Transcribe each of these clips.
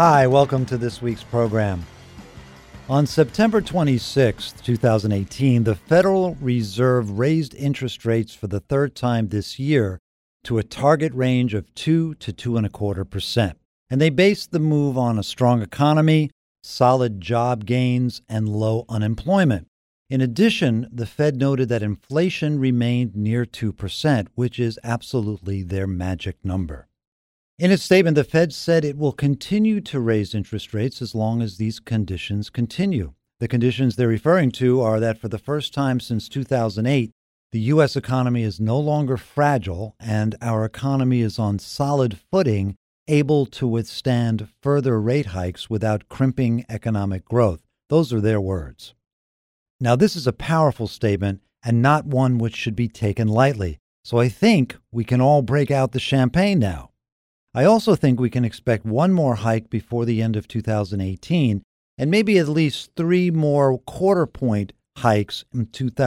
Hi, welcome to this week's program. On September 26, 2018, the Federal Reserve raised interest rates for the third time this year to a target range of 2 to 2.25%. And they based the move on a strong economy, solid job gains, and low unemployment. In addition, the Fed noted that inflation remained near 2%, which is absolutely their magic number. In its statement, the Fed said it will continue to raise interest rates as long as these conditions continue. The conditions they're referring to are that for the first time since 2008, the U.S. economy is no longer fragile and our economy is on solid footing, able to withstand further rate hikes without crimping economic growth. Those are their words. Now, this is a powerful statement and not one which should be taken lightly. So I think we can all break out the champagne now. I also think we can expect one more hike before the end of 2018 and maybe at least 3 more quarter-point hikes in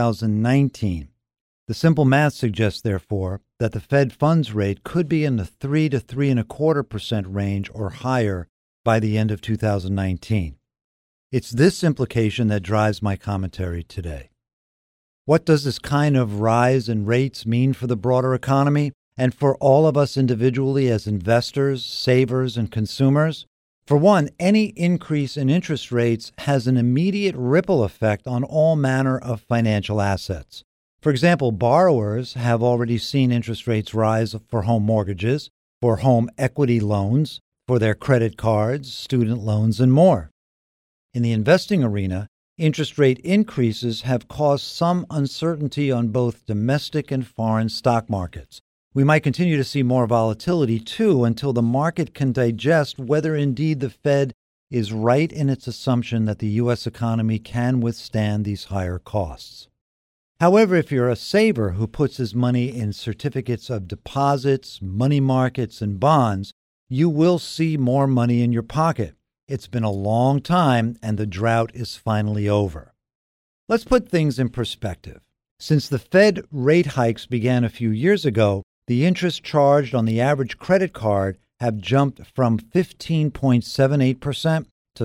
2019. The simple math suggests, therefore, that the Fed funds rate could be in the 3 to 3.25% range or higher by the end of 2019. It's this implication that drives my commentary today. What does this kind of rise in rates mean for the broader economy? And for all of us individually as investors, savers, and consumers? For one, any increase in interest rates has an immediate ripple effect on all manner of financial assets. For example, borrowers have already seen interest rates rise for home mortgages, for home equity loans, for their credit cards, student loans, and more. In the investing arena, interest rate increases have caused some uncertainty on both domestic and foreign stock markets. We might continue to see more volatility, too, until the market can digest whether indeed the Fed is right in its assumption that the U.S. economy can withstand these higher costs. However, if you're a saver who puts his money in certificates of deposits, money markets, and bonds, you will see more money in your pocket. It's been a long time, and the drought is finally over. Let's put things in perspective. Since the Fed rate hikes began a few years ago, the interest charged on the average credit card have jumped from 15.78% to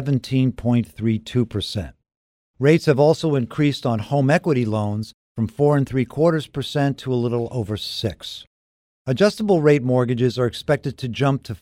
17.32%. Rates have also increased on home equity loans from 4.75% to a little over 6%. Adjustable rate mortgages are expected to jump to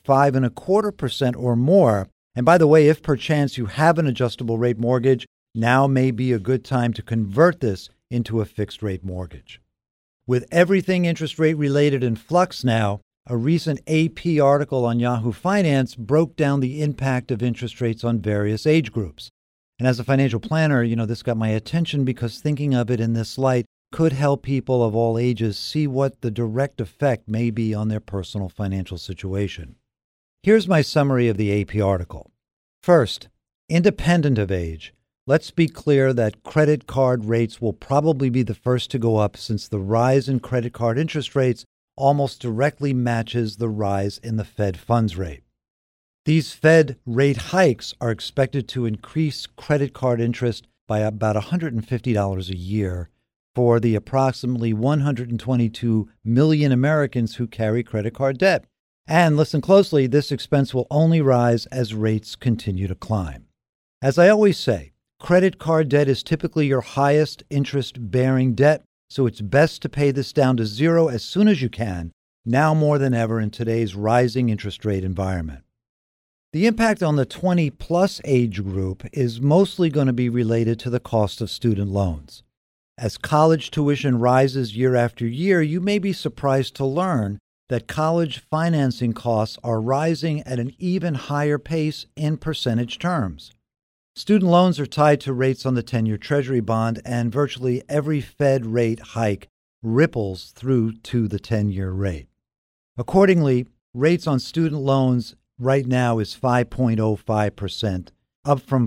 5.25% or more. And by the way, if perchance you have an adjustable rate mortgage, now may be a good time to convert this into a fixed rate mortgage. With everything interest rate related in flux now, a recent AP article on Yahoo Finance broke down the impact of interest rates on various age groups. And as a financial planner, this got my attention because thinking of it in this light could help people of all ages see what the direct effect may be on their personal financial situation. Here's my summary of the AP article. First, independent of age, let's be clear that credit card rates will probably be the first to go up since the rise in credit card interest rates almost directly matches the rise in the Fed funds rate. These Fed rate hikes are expected to increase credit card interest by about $150 a year for the approximately 122 million Americans who carry credit card debt. And listen closely, this expense will only rise as rates continue to climb. As I always say, credit card debt is typically your highest interest-bearing debt, so it's best to pay this down to zero as soon as you can, now more than ever in today's rising interest rate environment. The impact on the 20-plus age group is mostly going to be related to the cost of student loans. As college tuition rises year after year, you may be surprised to learn that college financing costs are rising at an even higher pace in percentage terms. Student loans are tied to rates on the 10-year Treasury bond, and virtually every Fed rate hike ripples through to the 10-year rate. Accordingly, rates on student loans right now is 5.05%, up from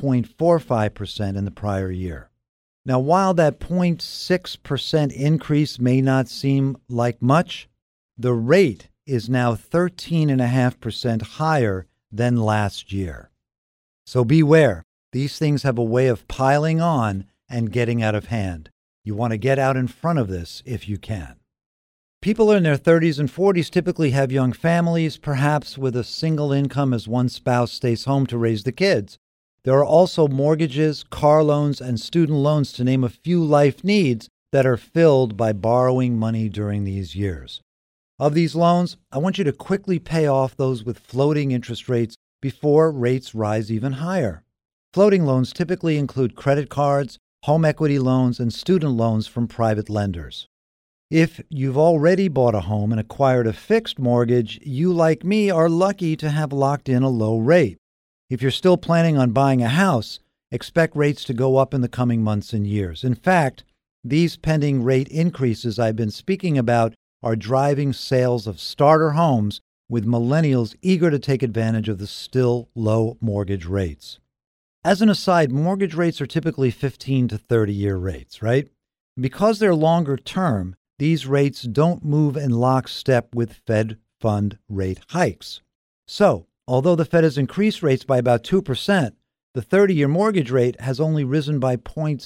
4.45% in the prior year. Now, while that 0.6% increase may not seem like much, the rate is now 13.5% higher than last year. So beware, these things have a way of piling on and getting out of hand. You want to get out in front of this if you can. People in their 30s and 40s typically have young families, perhaps with a single income as one spouse stays home to raise the kids. There are also mortgages, car loans, and student loans, to name a few life needs that are filled by borrowing money during these years. Of these loans, I want you to quickly pay off those with floating interest rates before rates rise even higher. Floating loans typically include credit cards, home equity loans, and student loans from private lenders. If you've already bought a home and acquired a fixed mortgage, you, like me, are lucky to have locked in a low rate. If you're still planning on buying a house, expect rates to go up in the coming months and years. In fact, these pending rate increases I've been speaking about are driving sales of starter homes, with millennials eager to take advantage of the still low mortgage rates. As an aside, mortgage rates are typically 15 to 30-year rates, right? Because they're longer term, these rates don't move in lockstep with Fed fund rate hikes. So, although the Fed has increased rates by about 2%, the 30-year mortgage rate has only risen by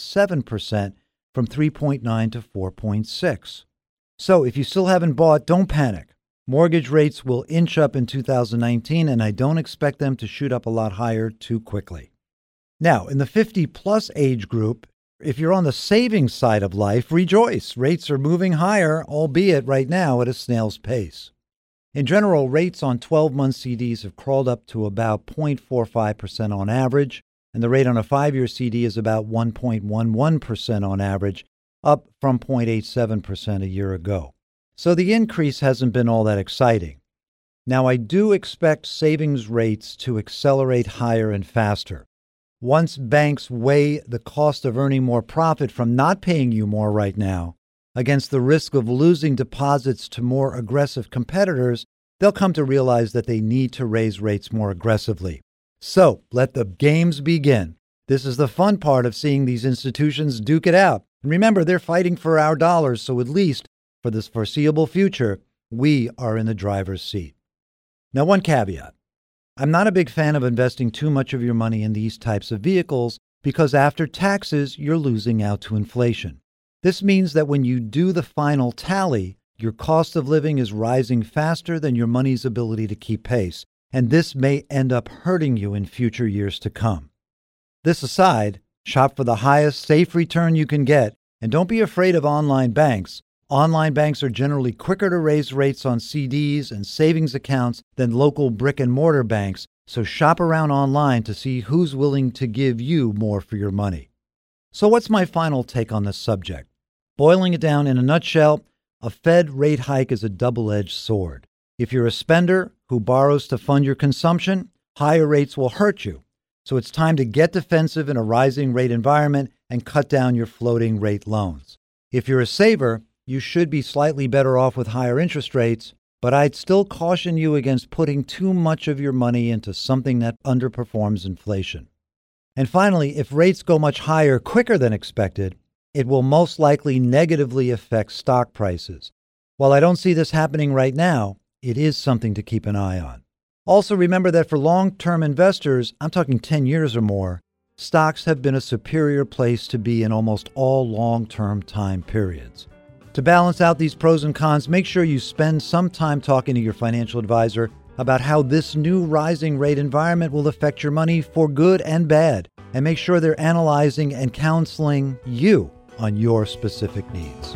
0.7% from 3.9 to 4.6. So, if you still haven't bought, don't panic. Mortgage rates will inch up in 2019, and I don't expect them to shoot up a lot higher too quickly. Now, in the 50-plus age group, if you're on the savings side of life, rejoice. Rates are moving higher, albeit right now at a snail's pace. In general, rates on 12-month CDs have crawled up to about 0.45% on average, and the rate on a 5-year CD is about 1.11% on average, up from 0.87% a year ago. So the increase hasn't been all that exciting. Now, I do expect savings rates to accelerate higher and faster. Once banks weigh the cost of earning more profit from not paying you more right now against the risk of losing deposits to more aggressive competitors, they'll come to realize that they need to raise rates more aggressively. So let the games begin. This is the fun part of seeing these institutions duke it out. And remember, they're fighting for our dollars, so at least for this foreseeable future, we are in the driver's seat. Now, one caveat. I'm not a big fan of investing too much of your money in these types of vehicles because after taxes, you're losing out to inflation. This means that when you do the final tally, your cost of living is rising faster than your money's ability to keep pace, and this may end up hurting you in future years to come. This aside, shop for the highest safe return you can get, and don't be afraid of online banks. Online banks are generally quicker to raise rates on CDs and savings accounts than local brick-and-mortar banks, so shop around online to see who's willing to give you more for your money. So what's my final take on this subject? Boiling it down in a nutshell, a Fed rate hike is a double-edged sword. If you're a spender who borrows to fund your consumption, higher rates will hurt you. So it's time to get defensive in a rising rate environment and cut down your floating rate loans. If you're a saver, you should be slightly better off with higher interest rates, but I'd still caution you against putting too much of your money into something that underperforms inflation. And finally, if rates go much higher quicker than expected, it will most likely negatively affect stock prices. While I don't see this happening right now, it is something to keep an eye on. Also, remember that for long-term investors, I'm talking 10 years or more, stocks have been a superior place to be in almost all long-term time periods. To balance out these pros and cons, make sure you spend some time talking to your financial advisor about how this new rising rate environment will affect your money for good and bad, and make sure they're analyzing and counseling you on your specific needs.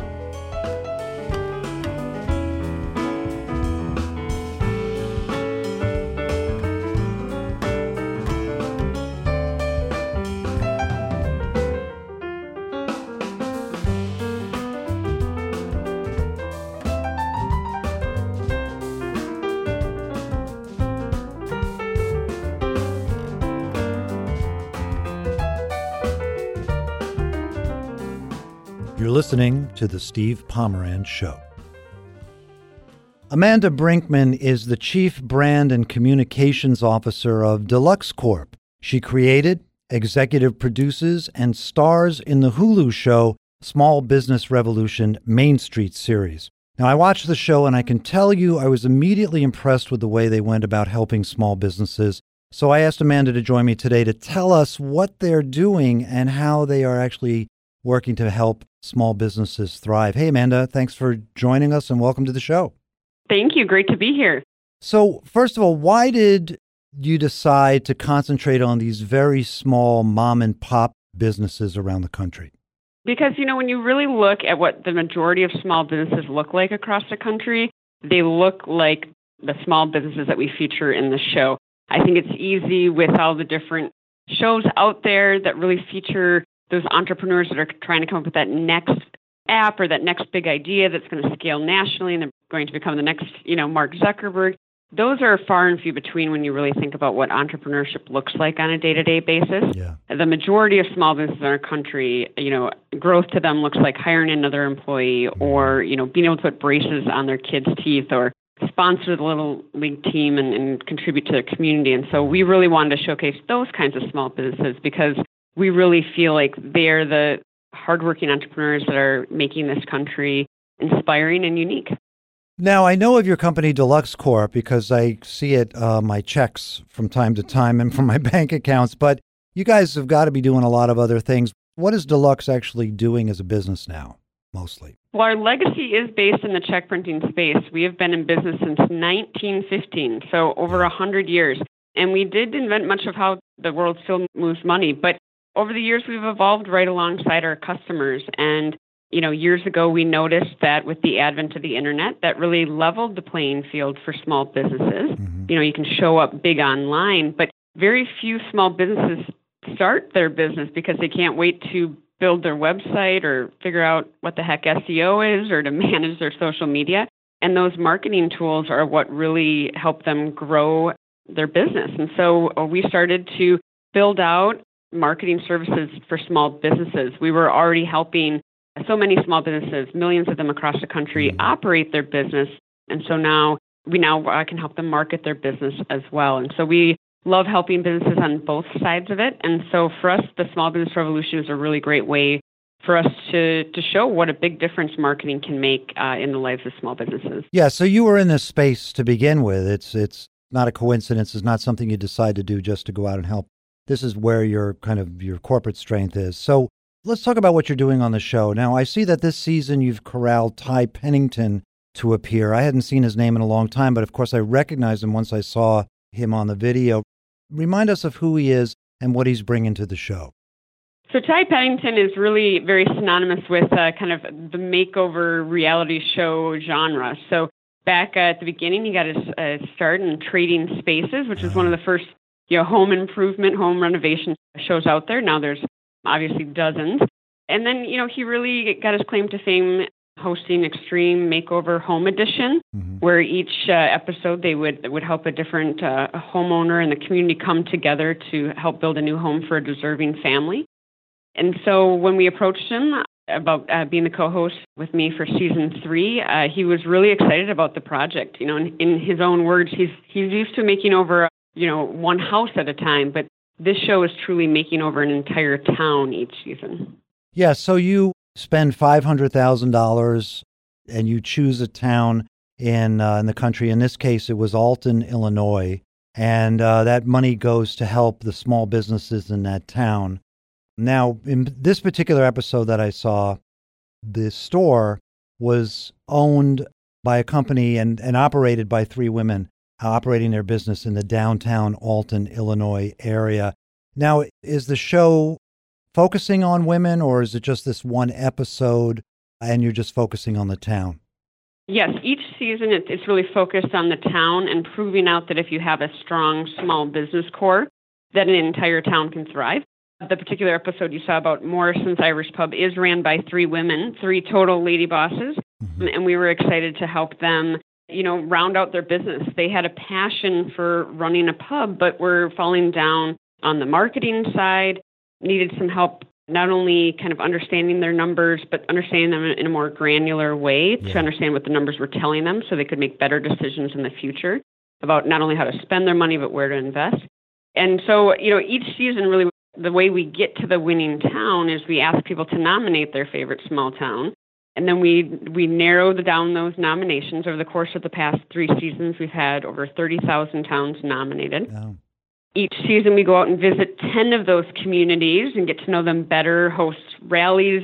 You're listening to The Steve Pomeranz Show. Amanda Brinkman is the Chief Brand and Communications Officer of Deluxe Corp. She created, executive produces, and stars in the Hulu show Small Business Revolution Main Street series. Now, I watched the show and I can tell you I was immediately impressed with the way they went about helping small businesses. So I asked Amanda to join me today to tell us what they're doing and how they are actually working to help small businesses thrive. Hey, Amanda, thanks for joining us and welcome to the show. Thank you. Great to be here. So, first of all, why did you decide to concentrate on these very small mom and pop businesses around the country? Because, when you really look at what the majority of small businesses look like across the country, they look like the small businesses that we feature in the show. I think it's easy with all the different shows out there that really feature those entrepreneurs that are trying to come up with that next app or that next big idea that's going to scale nationally and they're going to become the next, Mark Zuckerberg. Those are far and few between when you really think about what entrepreneurship looks like on a day-to-day basis. Yeah. The majority of small businesses in our country, growth to them looks like hiring another employee or, being able to put braces on their kids' teeth or sponsor the Little League team and contribute to their community. And so we really wanted to showcase those kinds of small businesses because we really feel like they're the hardworking entrepreneurs that are making this country inspiring and unique. Now, I know of your company, Deluxe Corp, because I see it, my checks from time to time and from my bank accounts, but you guys have got to be doing a lot of other things. What is Deluxe actually doing as a business now, mostly? Well, our legacy is based in the check printing space. We have been in business since 1915, so over 100 years. And we did invent much of how the world still moves money, but over the years, we've evolved right alongside our customers. And years ago, we noticed that with the advent of the internet, that really leveled the playing field for small businesses. Mm-hmm. You can show up big online, but very few small businesses start their business because they can't wait to build their website or figure out what the heck SEO is or to manage their social media. And those marketing tools are what really help them grow their business. And so we started to build out marketing services for small businesses. We were already helping so many small businesses, millions of them across the country, operate their business. And so now I can help them market their business as well. And so we love helping businesses on both sides of it. And so for us, the Small Business Revolution is a really great way for us to show what a big difference marketing can make in the lives of small businesses. Yeah, so you were in this space to begin with. It's not a coincidence. It's not something you decide to do just to go out and help. This is where your corporate strength is. So let's talk about what you're doing on the show. Now, I see that this season you've corralled Ty Pennington to appear. I hadn't seen his name in a long time, but of course I recognized him once I saw him on the video. Remind us of who he is and what he's bringing to the show. So Ty Pennington is really very synonymous with kind of the makeover reality show genre. So back at the beginning, he got his start in Trading Spaces, which was one of the first home improvement, home renovation shows out there. Now there's obviously dozens. And then, he really got his claim to fame hosting Extreme Makeover Home Edition, where each episode they would help a different homeowner in the community come together to help build a new home for a deserving family. And so when we approached him about being the co-host with me for season 3, he was really excited about the project. In his own words, he's used to making over one house at a time, but this show is truly making over an entire town each season. Yeah, so you spend $500,000 and you choose a town in the country. In this case, it was Alton, Illinois, and that money goes to help the small businesses in that town. Now, in this particular episode that I saw, the store was owned by a company and operated by 3 women operating their business in the downtown Alton, Illinois area. Now, is the show focusing on women, or is it just this one episode and you're just focusing on the town? Yes, each season it's really focused on the town and proving out that if you have a strong small business core, that an entire town can thrive. The particular episode you saw about Morrison's Irish Pub is ran by 3 women, 3 total lady bosses, and we were excited to help them round out their business. They had a passion for running a pub, but were falling down on the marketing side, needed some help not only kind of understanding their numbers, but understanding them in a more granular way to understand what the numbers were telling them so they could make better decisions in the future about not only how to spend their money, but where to invest. And so, each season really, the way we get to the winning town is we ask people to nominate their favorite small town. And then we narrow down those nominations. Over the course of the past 3 seasons, we've had over 30,000 towns nominated. Wow. Each season, we go out and visit 10 of those communities and get to know them better, host rallies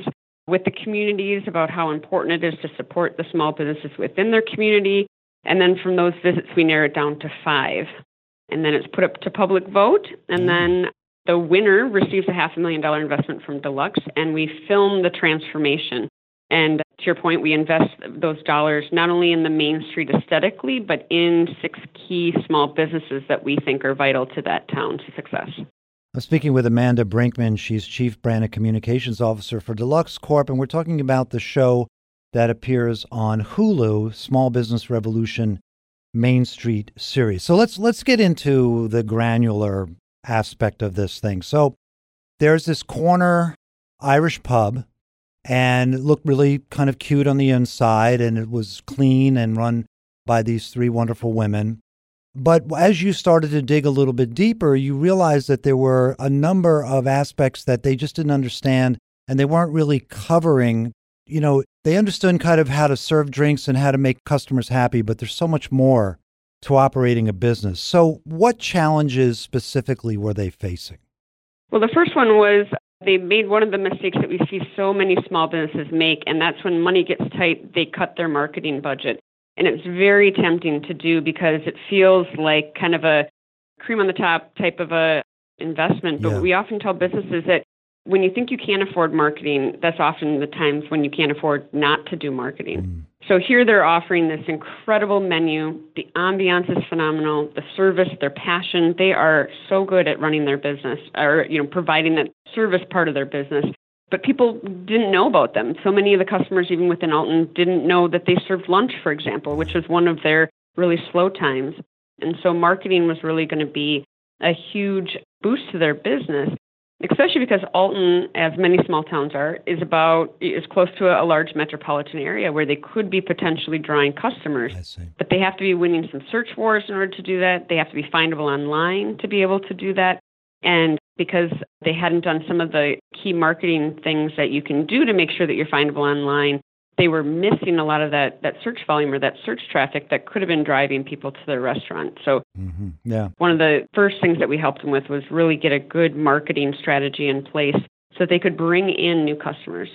with the communities about how important it is to support the small businesses within their community. And then from those visits, we narrow it down to 5. And then it's put up to public vote. And then the winner receives a $500,000 investment from Deluxe, and we film the transformation. And to your point, we invest those dollars not only in the Main Street aesthetically, but in 6 key small businesses that we think are vital to that town's success. I'm speaking with Amanda Brinkman. She's Chief Brand and Communications Officer for Deluxe Corp, and we're talking about the show that appears on Hulu, Small Business Revolution Main Street series. So let's get into the granular aspect of this thing. So there's this corner Irish pub, and it looked really kind of cute on the inside, and it was clean and run by these 3 wonderful women. But as you started to dig a little bit deeper, you realized that there were a number of aspects that they just didn't understand, and they weren't really covering. You know, they understood kind of how to serve drinks and how to make customers happy, but there's so much more to operating a business. So what challenges specifically were they facing? Well, the first one was they made one of the mistakes that we see so many small businesses make, and that's when money gets tight, they cut their marketing budget. And it's very tempting to do because it feels like kind of a cream on the top type of a investment. But we often tell businesses that when you think you can't afford marketing, that's often the times when you can't afford not to do marketing. So here they're offering this incredible menu. The ambiance is phenomenal. The service, their passion, they are so good at running their business or, providing that service part of their business. But people didn't know about them. So many of the customers, even within Alton, didn't know that they served lunch, for example, which was one of their really slow times. And so marketing was really going to be a huge boost to their business, especially because Alton, as many small towns are, is close to a large metropolitan area where they could be potentially drawing customers. I see. But they have to be winning some search wars in order to do that. They have to be findable online to be able to do that. And because they hadn't done some of the key marketing things that you can do to make sure that you're findable online, they were missing a lot of that search volume or that search traffic that could have been driving people to their restaurant. So one of the first things that we helped them with was really get a good marketing strategy in place so that they could bring in new customers.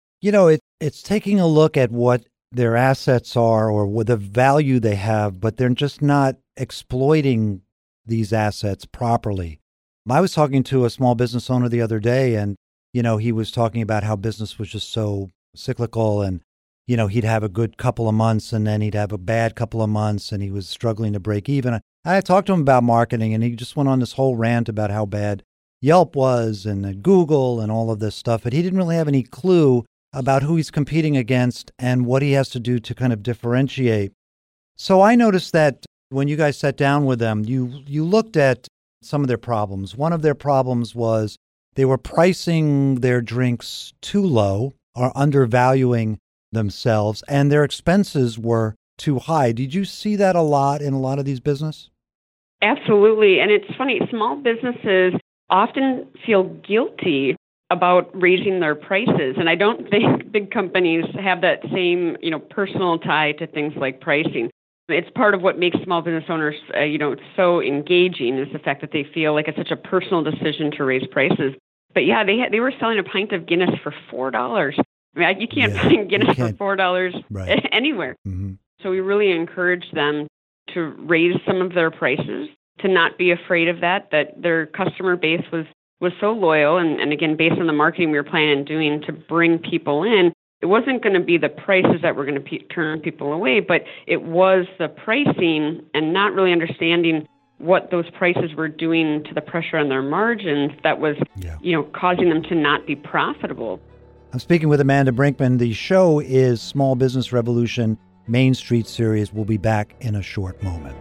It's taking a look at what their assets are or what the value they have, but they're just not exploiting these assets properly. I was talking to a small business owner the other day, and, he was talking about how business was just so cyclical, and, he'd have a good couple of months and then he'd have a bad couple of months, and he was struggling to break even. I talked to him about marketing, and he just went on this whole rant about how bad Yelp was and Google and all of this stuff, but he didn't really have any clue about who he's competing against and what he has to do to kind of differentiate. So I noticed that when you guys sat down with them, you looked at some of their problems. One of their problems was they were pricing their drinks too low or undervaluing themselves, and their expenses were too high. Did you see that a lot in a lot of these businesses? Absolutely. And it's funny, small businesses often feel guilty about raising their prices. And I don't think big companies have that same, personal tie to things like pricing. It's part of what makes small business owners, so engaging is the fact that they feel like it's such a personal decision to raise prices. But yeah, they were selling a pint of Guinness for $4. I mean, you can't find Guinness for $4 anywhere. Mm-hmm. So we really encouraged them to raise some of their prices, to not be afraid of that their customer base was so loyal. And again, based on the marketing we were planning on doing to bring people in, it wasn't going to be the prices that were going to turn people away, but it was the pricing and not really understanding what those prices were doing to the pressure on their margins that was, causing them to not be profitable. I'm speaking with Amanda Brinkman. The show is Small Business Revolution Main Street series. We'll be back in a short moment.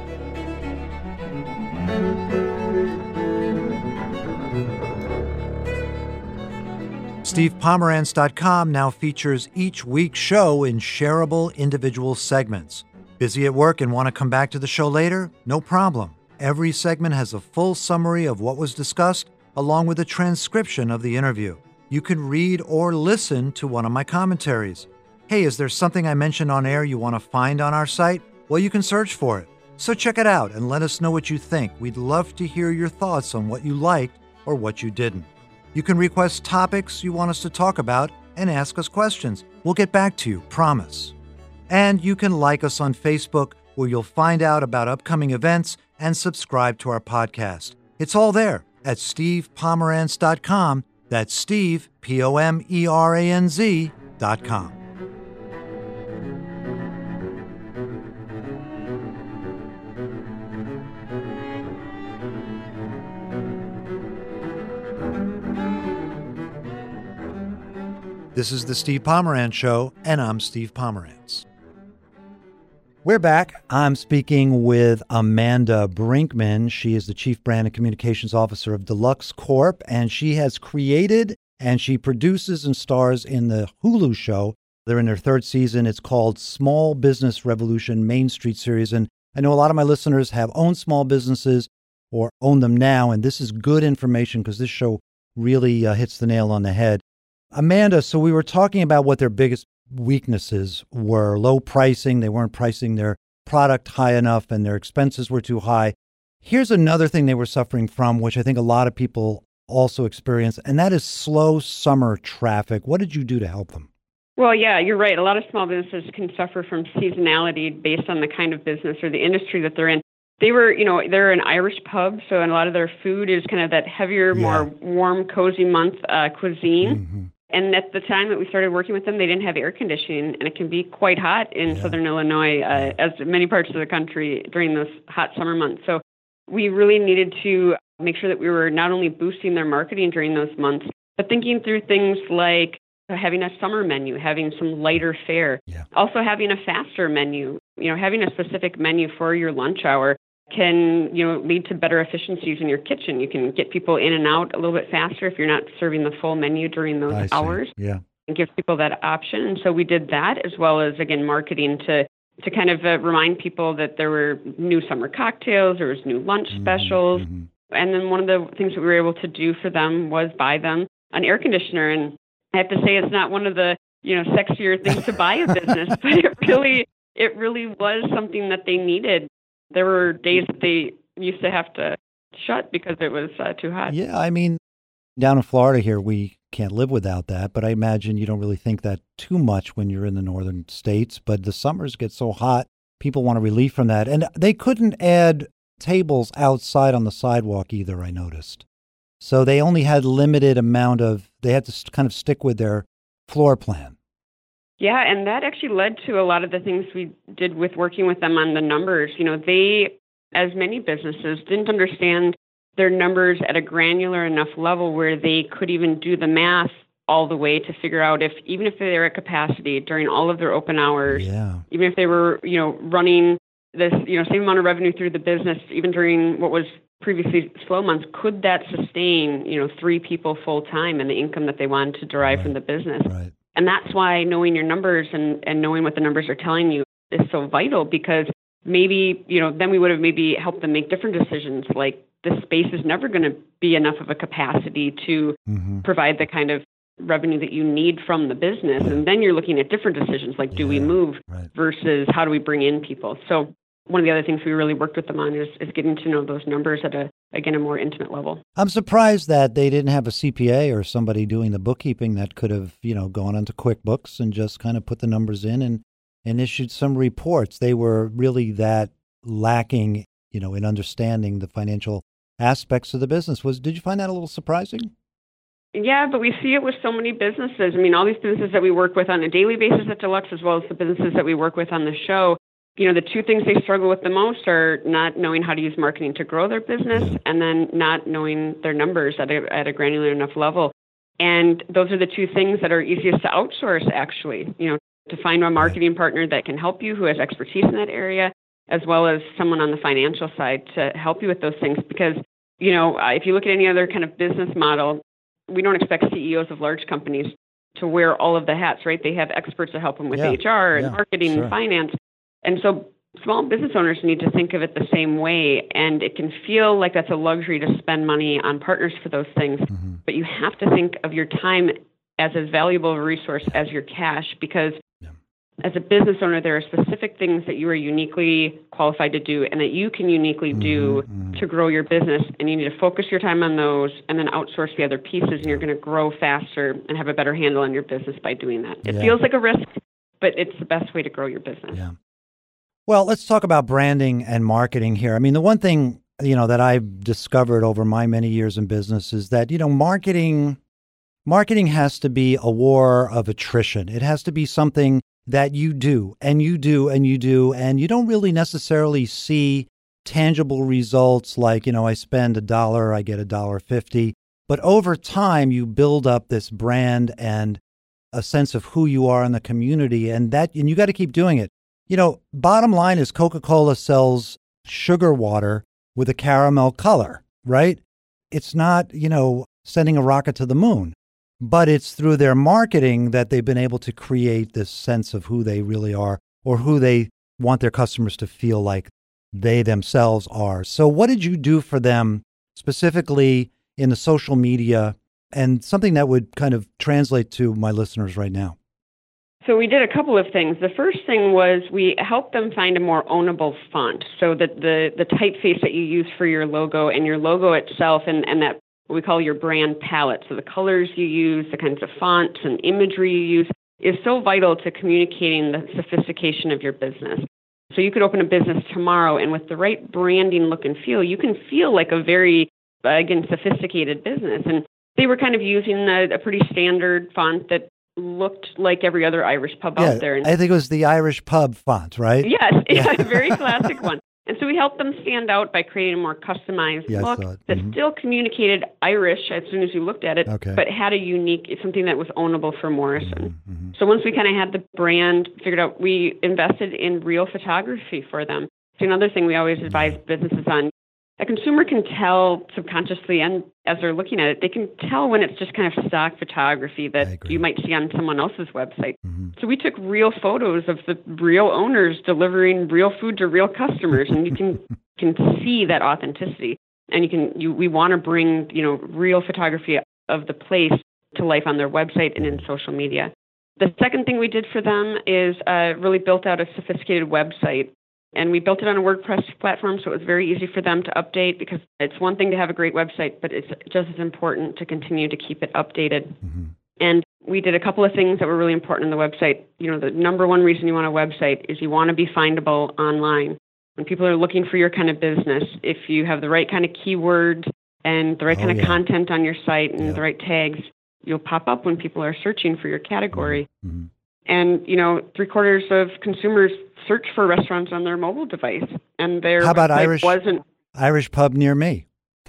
StevePomerantz.com now features each week's show in shareable individual segments. Busy at work and want to come back to the show later? No problem. Every segment has a full summary of what was discussed, along with a transcription of the interview. You can read or listen to one of my commentaries. Hey, is there something I mentioned on air you want to find on our site? Well, you can search for it. So check it out and let us know what you think. We'd love to hear your thoughts on what you liked or what you didn't. You can request topics you want us to talk about, and ask us questions. We'll get back to you, promise. And you can like us on Facebook, where you'll find out about upcoming events and subscribe to our podcast. It's all there at stevepomeranz.com. That's Steve, Pomeranz.com. This is the Steve Pomeranz Show, and I'm Steve Pomeranz. We're back. I'm speaking with Amanda Brinkman. She is the Chief Brand and Communications Officer of Deluxe Corp, and she has created and she produces and stars in the Hulu show. They're in their third season. It's called Small Business Revolution Main Street Series, and I know a lot of my listeners have owned small businesses or own them now, and this is good information because this show really hits the nail on the head. Amanda, so we were talking about what their biggest weaknesses were: low pricing. They weren't pricing their product high enough and their expenses were too high. Here's another thing they were suffering from, which I think a lot of people also experience, and that is slow summer traffic. What did you do to help them? Well, yeah, you're right. A lot of small businesses can suffer from seasonality based on the kind of business or the industry that they're in. They were, they're an Irish pub, so a lot of their food is kind of that heavier, more warm, cozy month cuisine. Mm-hmm. And at the time that we started working with them, they didn't have air conditioning, and it can be quite hot in Southern Illinois, as many parts of the country during those hot summer months. So we really needed to make sure that we were not only boosting their marketing during those months, but thinking through things like having a summer menu, having some lighter fare, also having a faster menu. Having a specific menu for your lunch hour can, lead to better efficiencies in your kitchen. You can get people in and out a little bit faster if you're not serving the full menu during those hours. Yeah. And give people that option. And so we did that, as well as, again, marketing to kind of remind people that there were new summer cocktails, there was new lunch specials. Mm-hmm. And then one of the things that we were able to do for them was buy them an air conditioner. And I have to say, it's not one of the, sexier things to buy a business, but it really was something that they needed. There were days that they used to have to shut because it was too hot. Yeah, I mean, down in Florida here, we can't live without that, but I imagine you don't really think that too much when you're in the northern states. But the summers get so hot, people want a relief from that. And they couldn't add tables outside on the sidewalk either, I noticed. So they only had limited amount of, they had to kind of stick with their floor plan. Yeah, and that actually led to a lot of the things we did with working with them on the numbers. They, as many businesses, didn't understand their numbers at a granular enough level where they could even do the math all the way to figure out even if they were at capacity during all of their open hours, even if they were, running this, same amount of revenue through the business, even during what was previously slow months, could that sustain, 3 people full time and the income that they wanted to derive from the business? Right. And that's why knowing your numbers and knowing what the numbers are telling you is so vital, because maybe, then we would have maybe helped them make different decisions, like the space is never going to be enough of a capacity to provide the kind of revenue that you need from the business. And then you're looking at different decisions, like do we move versus how do we bring in people? So one of the other things we really worked with them on is getting to know those numbers at a more intimate level. I'm surprised that they didn't have a CPA or somebody doing the bookkeeping that could have, gone onto QuickBooks and just kind of put the numbers in and issued some reports. They were really that lacking, in understanding the financial aspects of the business. Did you find that a little surprising? Yeah, but we see it with so many businesses. I mean, all these businesses that we work with on a daily basis at Deluxe, as well as the businesses that we work with on the show, the 2 things they struggle with the most are not knowing how to use marketing to grow their business and then not knowing their numbers at a granular enough level. And those are the 2 things that are easiest to outsource, actually, to find a marketing partner that can help you, who has expertise in that area, as well as someone on the financial side to help you with those things. Because, if you look at any other kind of business model, we don't expect CEOs of large companies to wear all of the hats, right? They have experts to help them with HR and marketing and finance. And so small business owners need to think of it the same way. And it can feel like that's a luxury to spend money on partners for those things. But you have to think of your time as valuable a resource as your cash, because as a business owner, there are specific things that you are uniquely qualified to do and that you can uniquely do to grow your business. And you need to focus your time on those and then outsource the other pieces, and you're going to grow faster and have a better handle on your business by doing that. It feels like a risk, but it's the best way to grow your business. Yeah. Well, let's talk about branding and marketing here. I mean, the one thing, that I've discovered over my many years in business is that, marketing has to be a war of attrition. It has to be something that you do and you do and you do, and you don't really necessarily see tangible results like, I spend $1, I get $1.50. But over time, you build up this brand and a sense of who you are in the community, and you got to keep doing it. Bottom line is Coca-Cola sells sugar water with a caramel color, right? It's not, sending a rocket to the moon, but it's through their marketing that they've been able to create this sense of who they really are or who they want their customers to feel like they themselves are. So what did you do for them specifically in the social media and something that would kind of translate to my listeners right now? So we did a couple of things. The first thing was we helped them find a more ownable font so that the typeface that you use for your logo and your logo itself and that what we call your brand palette, so the colors you use, the kinds of fonts and imagery you use, is so vital to communicating the sophistication of your business. So you could open a business tomorrow, and with the right branding look and feel, you can feel like a very, again, sophisticated business. And they were kind of using a pretty standard font that looked like every other Irish pub out there. And I think it was the Irish pub font, right? Yes, a very classic one. And so we helped them stand out by creating a more customized look that still communicated Irish as soon as you looked at it, but had a unique, something that was ownable for Morrison. So once we kind of had the brand figured out, we invested in real photography for them. So another thing we always advise businesses on, a consumer can tell subconsciously and as they're looking at it, they can tell when it's just kind of stock photography that you might see on someone else's website. So we took real photos of the real owners delivering real food to real customers, and you can see that authenticity. And we want to bring, real photography of the place to life on their website and in social media. The second thing we did for them is really built out a sophisticated website. And we built it on a WordPress platform, so it was very easy for them to update, because it's one thing to have a great website, but it's just as important to continue to keep it updated. And we did a couple of things that were really important on the website. The number one reason you want a website is you want to be findable online. When people are looking for your kind of business, if you have the right kind of keywords and the right kind of content on your site and the right tags, you'll pop up when people are searching for your category. And, 3/4 of consumers search for restaurants on their mobile device. And their How about Irish pub near me?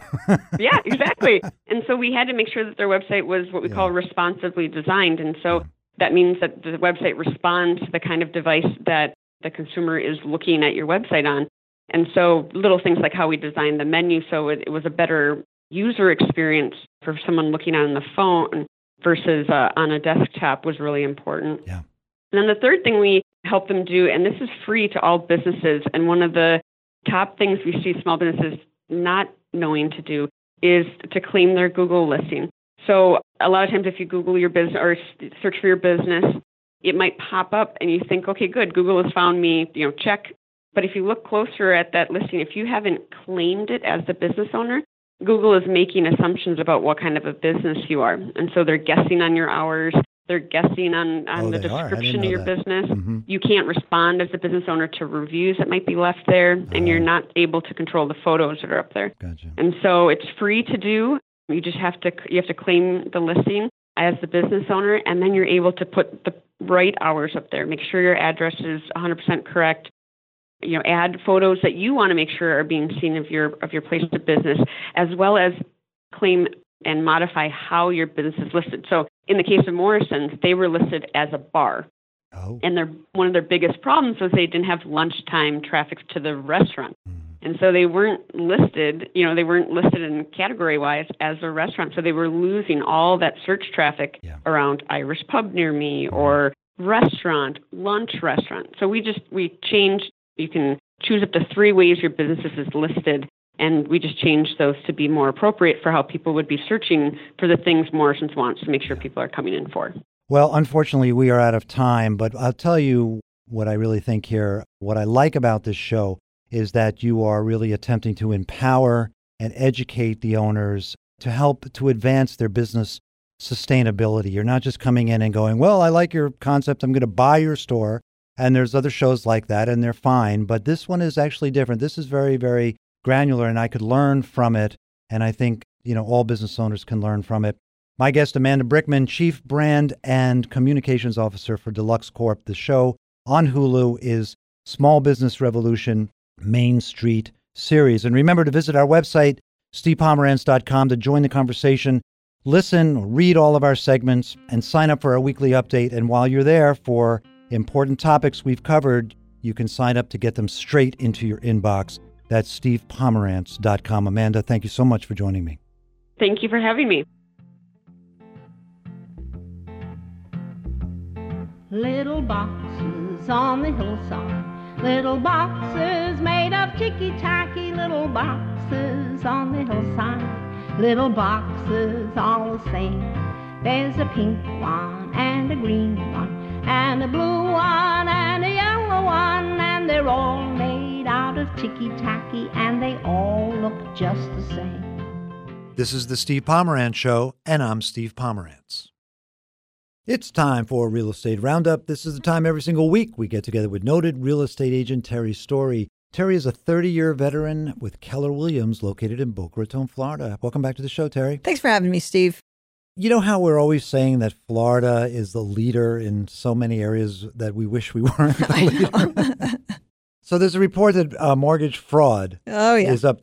Yeah, exactly. And so we had to make sure that their website was what we call responsively designed. And so that means that the website responds to the kind of device that the consumer is looking at your website on. And so little things like how we designed the menu so it was a better user experience for someone looking on the phone versus on a desktop was really important. Yeah. And then the third thing we help them do, and this is free to all businesses, and one of the top things we see small businesses not knowing to do is to claim their Google listing. So a lot of times if you Google your business or search for your business, it might pop up and you think, okay, good, Google has found me, check. But if you look closer at that listing, if you haven't claimed it as the business owner, Google is making assumptions about what kind of a business you are. And so they're guessing on your hours. They're guessing on the description of your business. You can't respond as a business owner to reviews that might be left there, and you're not able to control the photos that are up there. Gotcha. And so it's free to do. You just have to claim the listing as the business owner, and then you're able to put the right hours up there. Make sure your address is 100% correct. Add photos that you want to make sure are being seen of your place of business, as well as claim and modify how your business is listed. So in the case of Morrison's, they were listed as a bar. And one of their biggest problems was they didn't have lunchtime traffic to the restaurant. And so they weren't listed, they weren't listed in category-wise as a restaurant. So they were losing all that search traffic around Irish pub near me or restaurant, lunch restaurant. So we changed, you can choose up to 3 ways your business is listed. And we just changed those to be more appropriate for how people would be searching for the things Morrison's wants to make sure people are coming in for. Well, unfortunately, we are out of time, but I'll tell you what I really think here. What I like about this show is that you are really attempting to empower and educate the owners to help to advance their business sustainability. You're not just coming in and going, well, I like your concept, I'm going to buy your store. And there's other shows like that, and they're fine. But this one is actually different. This is very, very granular, and I could learn from it. And I think, all business owners can learn from it. My guest, Amanda Brickman, Chief Brand and Communications Officer for Deluxe Corp. The show on Hulu is Small Business Revolution Main Street Series. And remember to visit our website, stevepomerantz.com, to join the conversation, listen, read all of our segments, and sign up for our weekly update. And while you're there, for important topics we've covered, you can sign up to get them straight into your inbox. That's stevepomerantz.com. Amanda, thank you so much for joining me. Thank you for having me. Little boxes on the hillside, little boxes made of ticky-tacky, little boxes on the hillside, little boxes all the same. There's a pink one and a green one and a blue one and a yellow one, and they're all made out of ticky-tacky, and they all look just the same. This is the Steve Pomerantz Show, and I'm Steve Pomerantz. It's time for a Real Estate Roundup. This is the time every single week we get together with noted real estate agent Terry Story. Terry is a 30-year veteran with Keller Williams, located in Boca Raton, Florida. Welcome back to the show, Terry. Thanks for having me, Steve. You know how we're always saying that Florida is the leader in so many areas that we wish we weren't the leader? So there's a report that mortgage fraud is up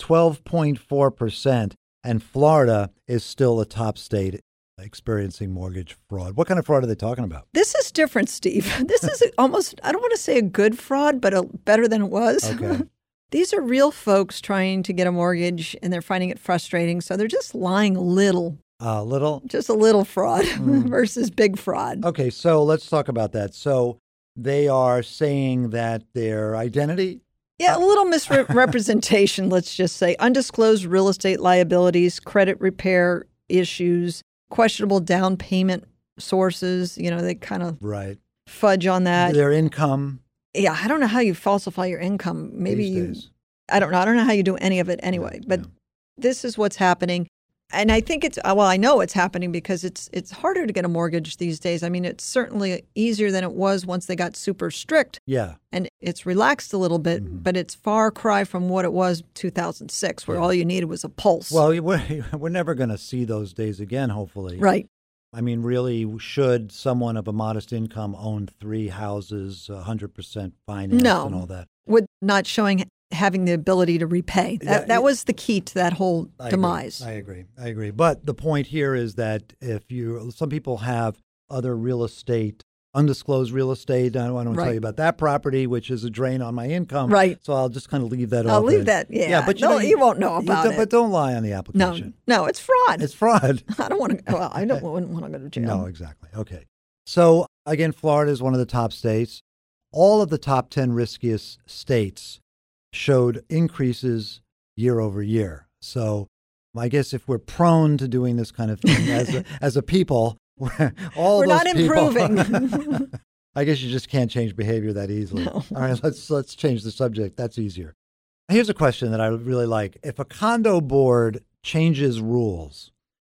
12.4%, and Florida is still a top state experiencing mortgage fraud. What kind of fraud are they talking about? This is different, Steve. This is almost, I don't want to say a good fraud, but better than it was. Okay. These are real folks trying to get a mortgage, and they're finding it frustrating, so they're just lying a little. Just a little fraud versus big fraud. Okay, so let's talk about that. So they are saying that their identity? Yeah, a little misrepresentation, let's just say. Undisclosed real estate liabilities, credit repair issues, questionable down payment sources. They kind of fudge on that. Their income. Yeah, I don't know how you falsify your income. Maybe I don't know. I don't know how you do any of it anyway. But this is what's happening. And I think I know it's happening because it's harder to get a mortgage these days. I mean, it's certainly easier than it was once they got super strict. Yeah. And it's relaxed a little bit, but it's far cry from what it was 2006, where all you needed was a pulse. Well, we're never going to see those days again, hopefully. Right. I mean, really, should someone of a modest income own 3 houses, 100% financed and all that? With not having the ability to repay. That was the key to that whole demise. I agree. But the point here is that some people have other real estate, undisclosed real estate. I don't want to tell you about that property, which is a drain on my income. Right. So I'll just kind of leave that off. I'll leave that. Yeah. But you won't know about it. But don't lie on the application. No, it's fraud. It's fraud. I don't want to. Well, I wouldn't want to go to jail. No, exactly. Okay. So again, Florida is one of the top states. All of the top 10 riskiest states showed increases year over year. So I guess if we're prone to doing this kind of thing as a people, we're not improving. I guess you just can't change behavior that easily. No. All right, let's change the subject. That's easier. Here's a question that I really like. If a condo board changes rules,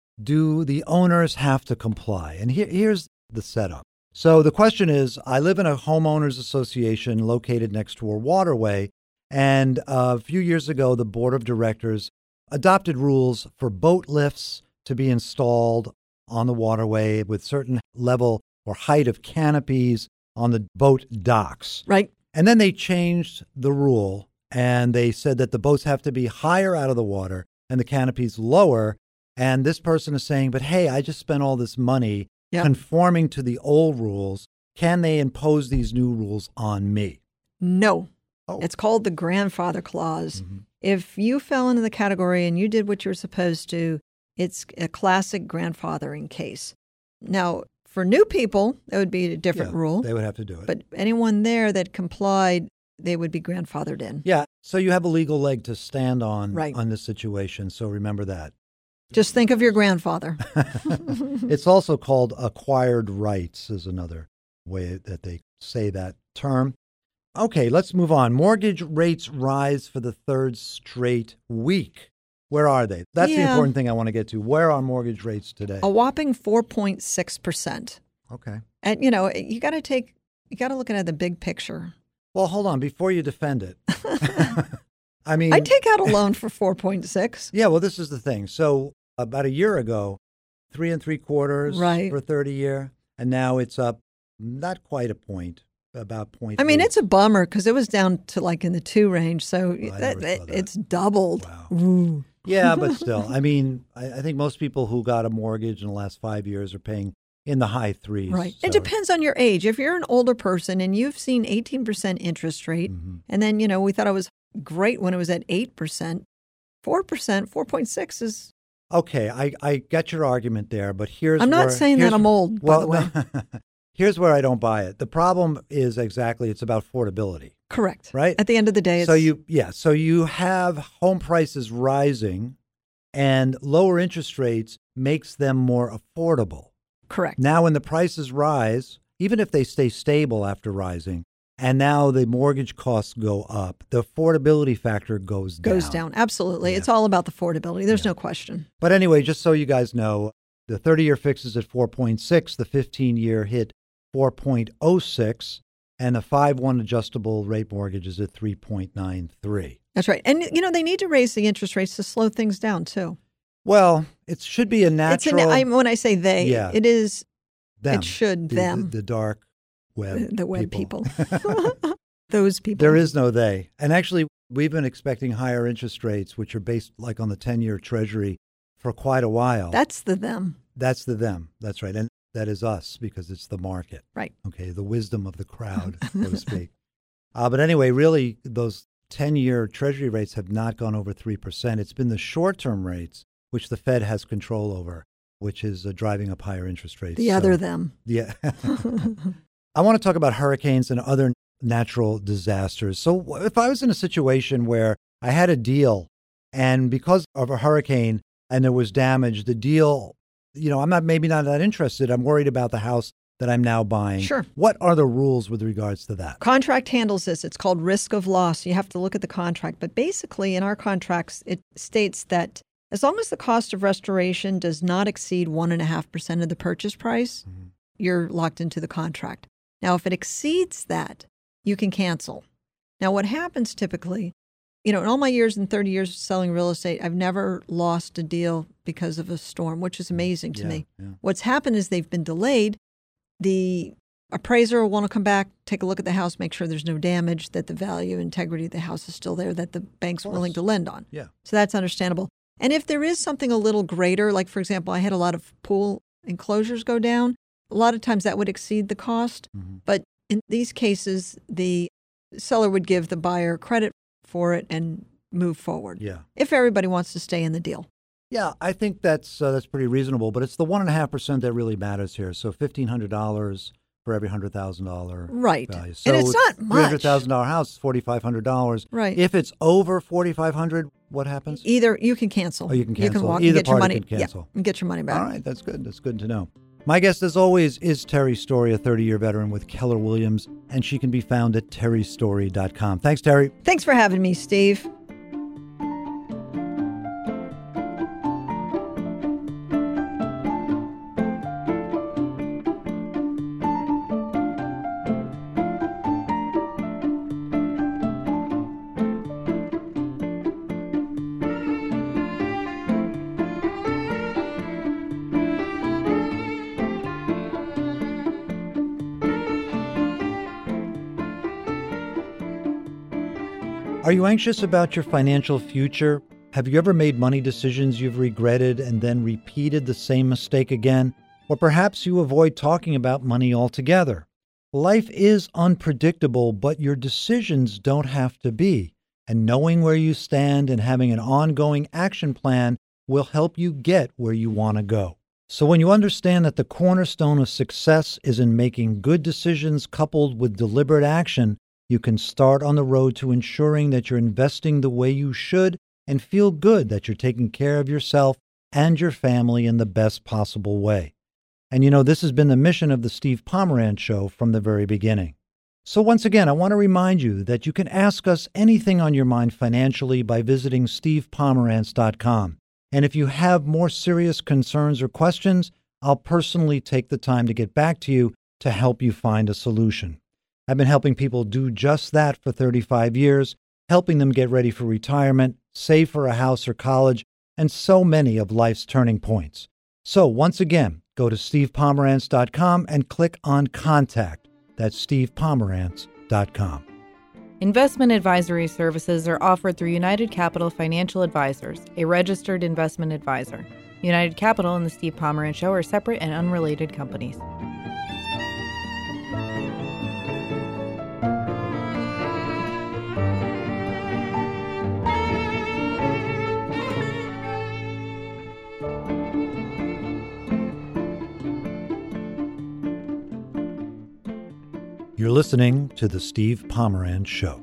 do the owners have to comply? And here's the setup. So the question is, I live in a homeowners association located next to a waterway. And a few years ago, the board of directors adopted rules for boat lifts to be installed on the waterway with certain level or height of canopies on the boat docks. Right. And then they changed the rule, and they said that the boats have to be higher out of the water and the canopies lower. And this person is saying, but hey, I just spent all this money conforming to the old rules. Can they impose these new rules on me? No. Oh. It's called the grandfather clause. Mm-hmm. If you fell into the category and you did what you were supposed to, it's a classic grandfathering case. Now, for new people, that would be a different rule. They would have to do it. But anyone there that complied, they would be grandfathered in. Yeah. So you have a legal leg to stand on on this situation. So remember that. Just think of your grandfather. It's also called acquired rights is another way that they say that term. Okay, let's move on. Mortgage rates rise for the third straight week. Where are they? That's the important thing I want to get to. Where are mortgage rates today? A whopping 4.6%. Okay. And, you got to look at the big picture. Well, hold on. Before you defend it. I mean, I take out a loan for 4.6. Yeah, well, this is the thing. So about a year ago, 3 3/4 for 30-year, and now it's up not quite a point, about 0.3. I mean, it's a bummer because it was down to like in the 2 range, so it's doubled. Wow. Ooh. Yeah, but still, I mean, I think most people who got a mortgage in the last 5 years are paying in the high 3s. Right. So. It depends on your age. If you're an older person and you've seen 18% interest rate, and then, we thought it was great when it was at 8%, 4%, 4.6 is... Okay, I get your argument there, but I'm not saying that I'm old, by the way. Here's where I don't buy it. The problem is it's about affordability. Correct. Right? At the end of the day, it's... So you have home prices rising and lower interest rates makes them more affordable. Correct. Now when the prices rise, even if they stay stable after rising, and now the mortgage costs go up, the affordability factor goes down. Goes down, absolutely. Yeah. It's all about the affordability. There's no question. But anyway, just so you guys know, the 30-year fix is at 4.6, the 15-year hit 4.06, and the 5/1 adjustable rate mortgage is at 3.93. That's right. And, they need to raise the interest rates to slow things down, too. Well, it should be a natural... when I say they, it is... Them. It should, them. The dark web The web people. Those people. There is no they. And actually, we've been expecting higher interest rates, which are based like on the 10-year Treasury for quite a while. That's the them. That's the them. That's right. And that is us because it's the market. Right. Okay, the wisdom of the crowd, so to speak. But anyway, really, those 10-year Treasury rates have not gone over 3%. It's been the short-term rates, which the Fed has control over, which is driving up higher interest rates. The other them. Yeah. I want to talk about hurricanes and other natural disasters. So if I was in a situation where I had a deal and because of a hurricane and there was damage, the deal, I'm maybe not that interested. I'm worried about the house that I'm now buying. Sure. What are the rules with regards to that? Contract handles this. It's called risk of loss. You have to look at the contract. But basically in our contracts, it states that as long as the cost of restoration does not exceed 1.5% of the purchase price, you're locked into the contract. Now, if it exceeds that, you can cancel. Now, what happens typically, in all my years and 30 years of selling real estate, I've never lost a deal because of a storm, which is amazing to me. Yeah. What's happened is they've been delayed. The appraiser will want to come back, take a look at the house, make sure there's no damage, that the value and integrity of the house is still there, that the bank's willing to lend on. Yeah. So that's understandable. And if there is something a little greater, like, for example, I had a lot of pool enclosures go down, a lot of times that would exceed the cost. But in these cases, the seller would give the buyer credit for it and move forward. Yeah. If everybody wants to stay in the deal. Yeah, I think that's pretty reasonable, but it's the 1.5% that really matters here. So $1,500 for every $100,000 right value. So and it's not much. $300,000 house, $4,500. Right. If it's over $4,500, what happens? Either you can cancel. Oh, you can cancel. You can walk Either and get your party money. can cancel. Yeah, and get your money back. All right, that's good. That's good to know. My guest, as always, is Terry Story, a 30-year veteran with Keller Williams, and she can be found at terrystory.com. Thanks, Terry. Thanks for having me, Steve. Are you anxious about your financial future? Have you ever made money decisions you've regretted and then repeated the same mistake again? Or perhaps you avoid talking about money altogether. Life is unpredictable, but your decisions don't have to be. And knowing where you stand and having an ongoing action plan will help you get where you want to go. So when you understand that the cornerstone of success is in making good decisions coupled with deliberate action, you can start on the road to ensuring that you're investing the way you should and feel good that you're taking care of yourself and your family in the best possible way. And you know, this has been the mission of the Steve Pomerantz Show from the very beginning. So once again, I want to remind you that you can ask us anything on your mind financially by visiting stevepomerantz.com. And if you have more serious concerns or questions, I'll personally take the time to get back to you to help you find a solution. I've been helping people do just that for 35 years, helping them get ready for retirement, save for a house or college, and so many of life's turning points. So once again, go to stevepomerantz.com and click on Contact. That's stevepomerantz.com. Investment advisory services are offered through United Capital Financial Advisors, a registered investment advisor. United Capital and the Steve Pomerantz Show are separate and unrelated companies. You're listening to The Steve Pomerantz Show.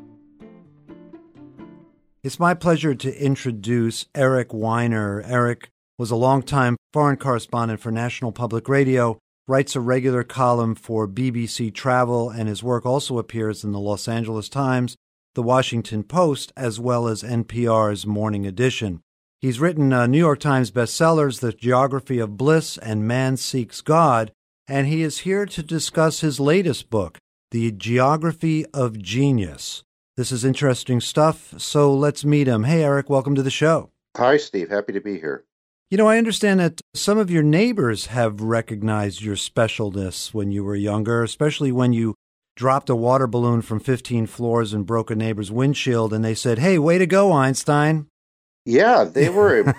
It's my pleasure to introduce Eric Weiner. Eric was a longtime foreign correspondent for National Public Radio, writes a regular column for BBC Travel, and his work also appears in the Los Angeles Times, the Washington Post, as well as NPR's Morning Edition. He's written New York Times bestsellers, The Geography of Bliss and Man Seeks God, and he is here to discuss his latest book, The Geography of Genius. This is interesting stuff, so let's meet him. Hey, Eric, welcome to the show. Hi, Steve. Happy to be here. You know, I understand that some of your neighbors have recognized your specialness when you were younger, especially when you dropped a water balloon from 15 floors and broke a neighbor's windshield, and they said, "Hey, way to go, Einstein." Yeah, they were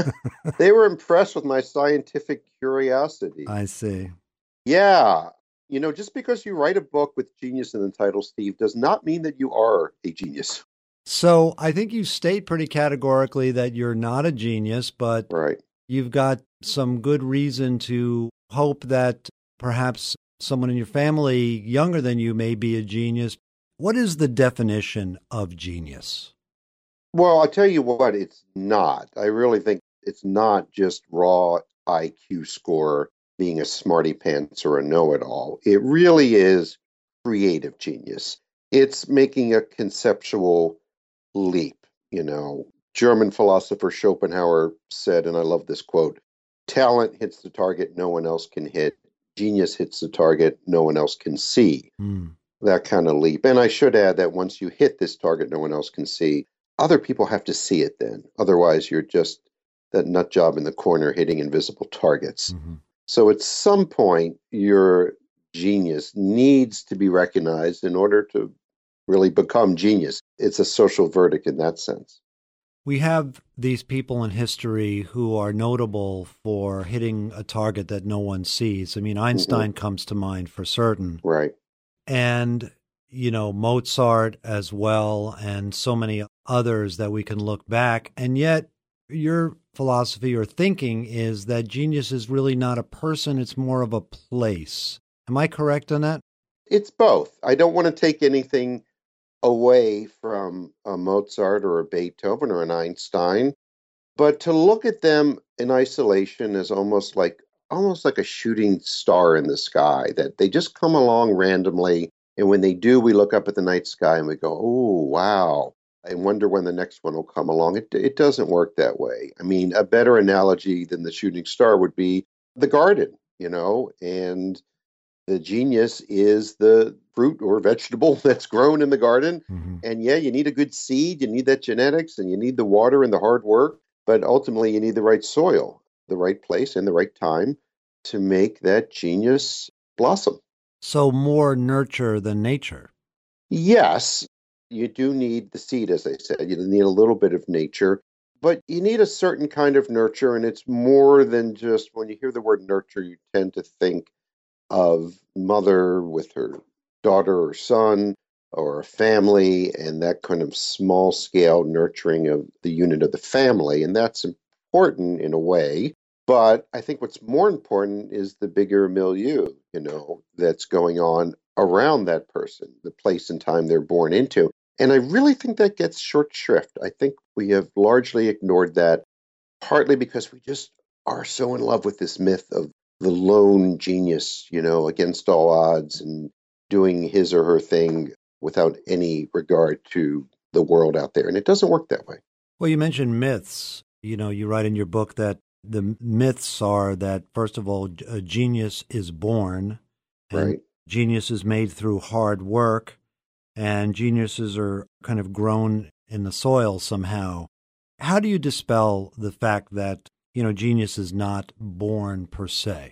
they were impressed with my scientific curiosity. I see. Yeah. You know, just because you write a book with genius in the title, Steve, does not mean that you are a genius. So I think you state pretty categorically that you're not a genius, but right. You've got some good reason to hope that perhaps someone in your family younger than you may be a genius. What is the definition of genius? Well, I'll tell you what, it's not. I really think it's not just raw IQ score, being a smarty pants or a know-it-all. It really is creative genius. It's making a conceptual leap. You know, German philosopher Schopenhauer said, and I love this quote, "Talent hits the target no one else can hit. Genius hits the target no one else can see." That kind of leap. And I should add that once you hit this target no one else can see, other people have to see it then. Otherwise, you're just that nut job in the corner hitting invisible targets. So at some point, your genius needs to be recognized in order to really become genius. It's a social verdict in that sense. We have these people in history who are notable for hitting a target that no one sees. I mean, Einstein comes to mind for certain. Right. And, you know, Mozart as well, and so many others that we can look back. And yet your philosophy or thinking is that genius is really not a person, it's more of a place. Am I correct on that? It's both. I don't want to take anything away from a Mozart or a Beethoven or an Einstein, but to look at them in isolation is almost like a shooting star in the sky, that they just come along randomly. And when they do, we look up at the night sky and we go, "Oh, wow. I wonder when the next one will come along." It doesn't work that way. I mean, a better analogy than the shooting star would be the garden, you know, and the genius is the fruit or vegetable that's grown in the garden. And yeah, you need a good seed, you need that genetics, and you need the water and the hard work, but ultimately you need the right soil, the right place, and the right time to make that genius blossom. So more nurture than nature. Yes, you do need the seed, as I said. You need a little bit of nature, but you need a certain kind of nurture, and it's more than just, when you hear the word nurture, you tend to think of mother with her daughter or son or a family, and that kind of small scale nurturing of the unit of the family. And that's important in a way. But I think what's more important is the bigger milieu, you know, that's going on around that person, the place and time they're born into. And I really think that gets short shrift. I think we have largely ignored that, partly because we just are so in love with this myth of the lone genius, against all odds and doing his or her thing without any regard to the world out there. And it doesn't work that way. Well, you mentioned myths. You write in your book that the myths are that, first of all, a genius is born, and right. Genius is made through hard work, and geniuses are kind of grown in the soil somehow. How do you dispel the fact that, genius is not born per se?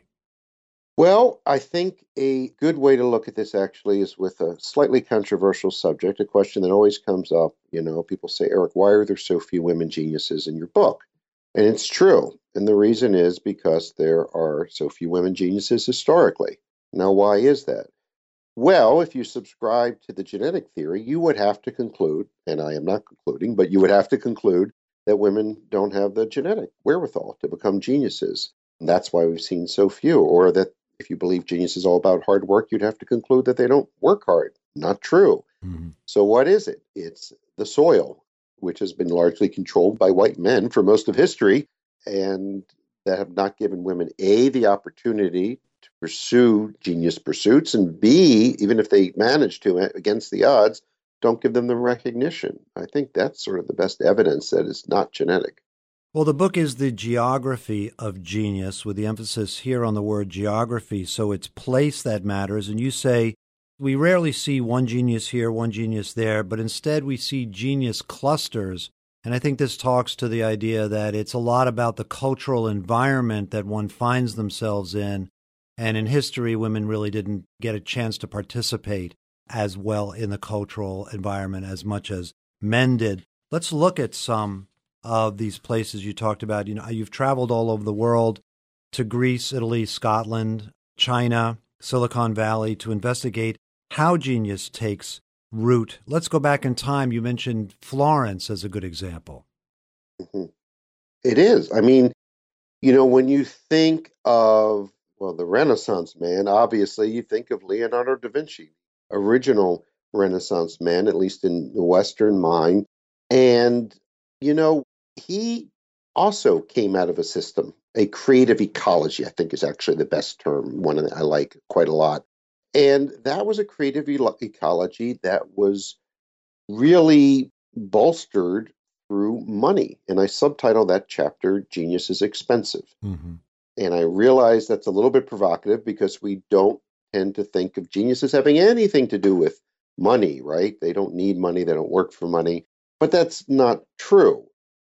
Well, I think a good way to look at this actually is with a slightly controversial subject, a question that always comes up. People say, Eric, why are there so few women geniuses in your book? And it's true. And the reason is because there are so few women geniuses historically. Now, why is that? Well, if you subscribe to the genetic theory, you would have to conclude, and I am not concluding, but you would have to conclude that women don't have the genetic wherewithal to become geniuses. And that's why we've seen so few. Or that if you believe genius is all about hard work, you'd have to conclude that they don't work hard. Not true. Mm-hmm. So what is it? It's the soil, which has been largely controlled by white men for most of history, and that have not given women, A, the opportunity to pursue genius pursuits, and B, even if they manage to against the odds, don't give them the recognition. I think that's sort of the best evidence that it's not genetic. Well, the book is The Geography of Genius, with the emphasis here on the word geography. So it's place that matters. And you say, we rarely see one genius here, one genius there, but instead we see genius clusters. And I think this talks to the idea that it's a lot about the cultural environment that one finds themselves in. And in history, women really didn't get a chance to participate as well in the cultural environment as much as men did. Let's look at some of these places you talked about. You've traveled all over the world, to Greece, Italy, Scotland, China, Silicon Valley, to investigate how genius takes root. Let's go back in time. You mentioned Florence as a good example. Mm-hmm. It is. I mean, when you think of, the Renaissance man, obviously you think of Leonardo da Vinci, original Renaissance man, at least in the Western mind. And, he also came out of a system, a creative ecology, I think is actually the best term, one that I like quite a lot. And that was a creative ecology that was really bolstered through money. And I subtitled that chapter, Genius is Expensive. Mm-hmm. And I realize that's a little bit provocative because we don't tend to think of geniuses having anything to do with money, right? They don't need money. They don't work for money. But that's not true.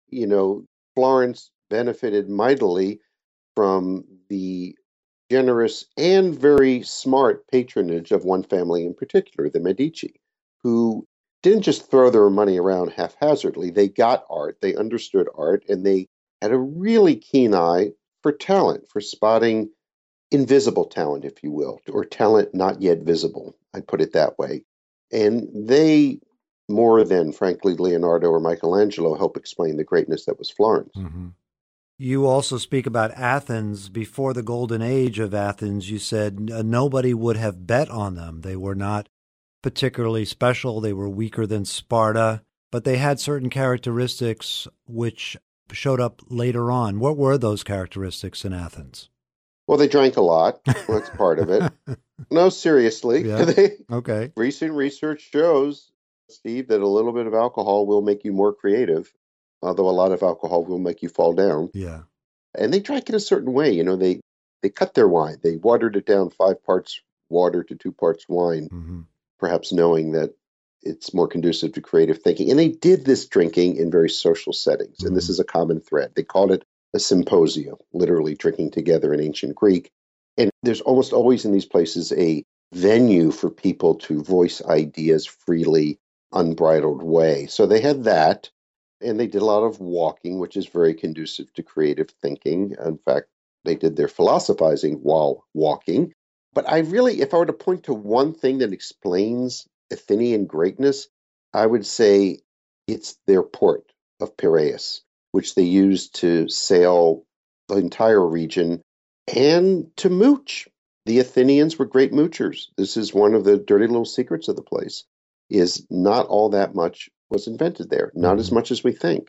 Florence benefited mightily from the generous and very smart patronage of one family in particular, the Medici, who didn't just throw their money around haphazardly. They got art, they understood art, and they had a really keen eye for talent, for spotting invisible talent, if you will, or talent not yet visible. I put it that way. And they, more than, frankly, Leonardo or Michelangelo, help explain the greatness that was Florence. Mm-hmm. You also speak about Athens. Before the golden age of Athens, you said nobody would have bet on them. They were not particularly special. They were weaker than Sparta, but they had certain characteristics which showed up later on. What were those characteristics in Athens? Well, they drank a lot. Well, that's part of it. No, seriously. Yeah. Okay. Recent research shows, Steve, that a little bit of alcohol will make you more creative, although a lot of alcohol will make you fall down. Yeah. And they drank it a certain way. They cut their wine. They watered it down 5 parts water to 2 parts wine, mm-hmm. perhaps knowing that it's more conducive to creative thinking. And they did this drinking in very social settings. Mm-hmm. And this is a common thread. They called it a symposium, literally drinking together in ancient Greek. And there's almost always in these places a venue for people to voice ideas freely, unbridled way. So they had that, and they did a lot of walking, which is very conducive to creative thinking. In fact, they did their philosophizing while walking. But if I were to point to one thing that explains Athenian greatness, I would say it's their port of Piraeus, which they used to sail the entire region and to mooch. The Athenians were great moochers. This is one of the dirty little secrets of the place, is not all that much was invented there, not as much as we think.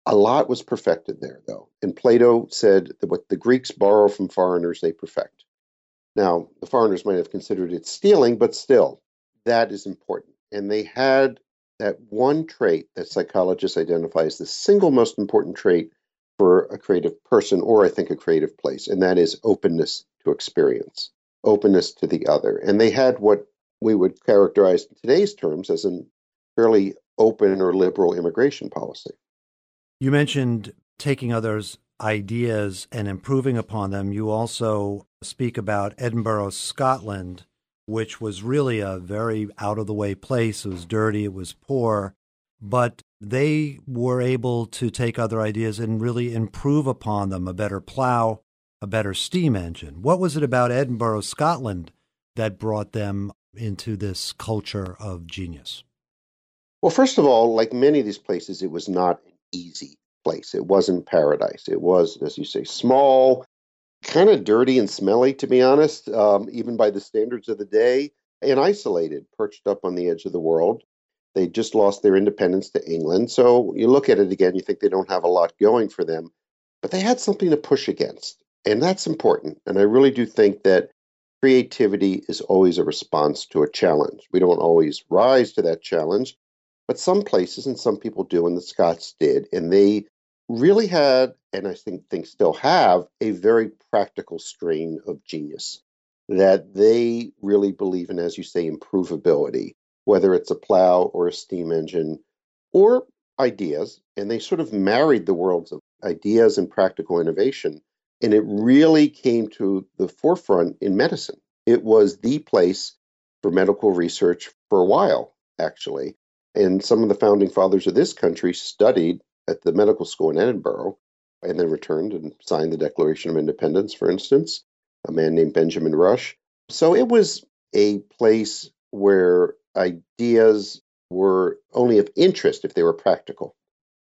A lot was perfected there, though. And Plato said that what the Greeks borrow from foreigners, they perfect. Now, the foreigners might have considered it stealing, but still, that is important. And they had that one trait that psychologists identify as the single most important trait for a creative person, or I think a creative place, and that is openness to experience, openness to the other. And they had what we would characterize in today's terms as a fairly open or liberal immigration policy. You mentioned taking others' ideas and improving upon them. You also speak about Edinburgh, Scotland, which was really a very out-of-the-way place. It was dirty, it was poor, but they were able to take other ideas and really improve upon them, a better plow, a better steam engine. What was it about Edinburgh, Scotland, that brought them into this culture of genius? Well, first of all, like many of these places, it was not an easy place. It wasn't paradise. It was, as you say, small, kind of dirty and smelly, to be honest, even by the standards of the day, and isolated, perched up on the edge of the world. They just lost their independence to England. So you look at it again, you think they don't have a lot going for them, but they had something to push against. And that's important. And I really do think that creativity is always a response to a challenge. We don't always rise to that challenge, but some places and some people do, and the Scots did. And they really had, and I think still have, a very practical strain of genius that they really believe in, as you say, improvability, whether it's a plow or a steam engine or ideas. And they sort of married the worlds of ideas and practical innovation. And it really came to the forefront in medicine. It was the place for medical research for a while, actually. And some of the founding fathers of this country studied at the medical school in Edinburgh and then returned and signed the Declaration of Independence, for instance, a man named Benjamin Rush. So it was a place where ideas were only of interest if they were practical.